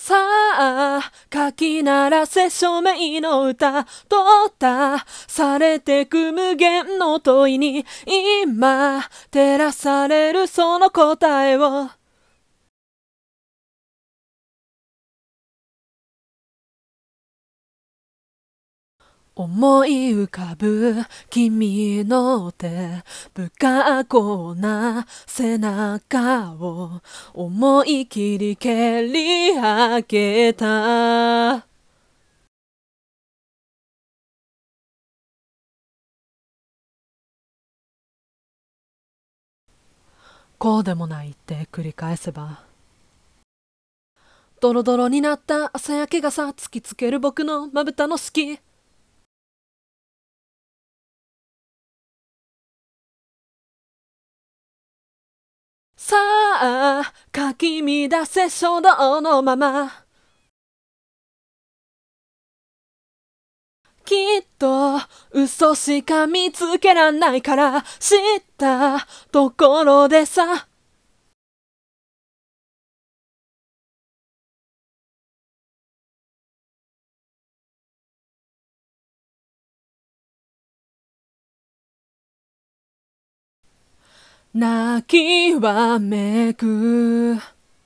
さあ書き鳴らせ署名の歌とたされてく無限の問いに今照らされるその答えを思い浮かぶ君の手不格好な背中を思い切り蹴り上げたこうでもないって繰り返せばドロドロになった朝焼けがさ突きつける僕のまぶたの隙さあかき乱せ衝動のままきっと嘘しか見つけらんないから知ったところでさ泣きわめく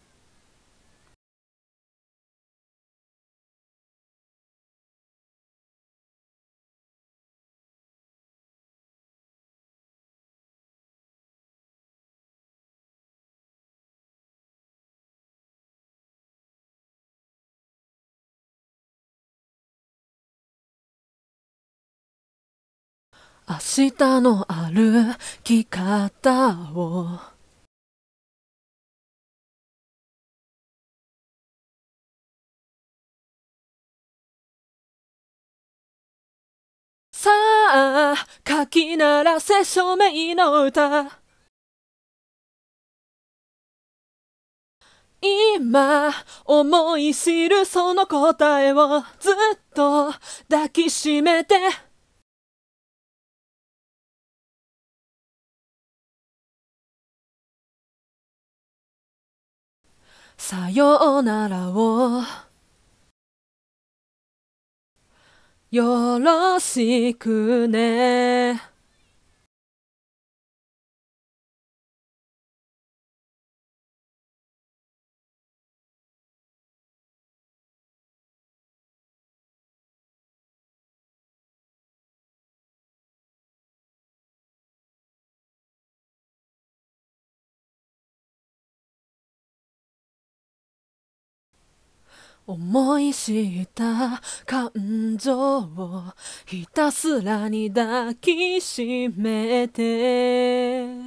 明日の歩き方をさあ書き鳴らせ署名の歌今思い知るその答えをずっと抱きしめてさようならをよろしくね思い知った感情をひたすらに抱きしめて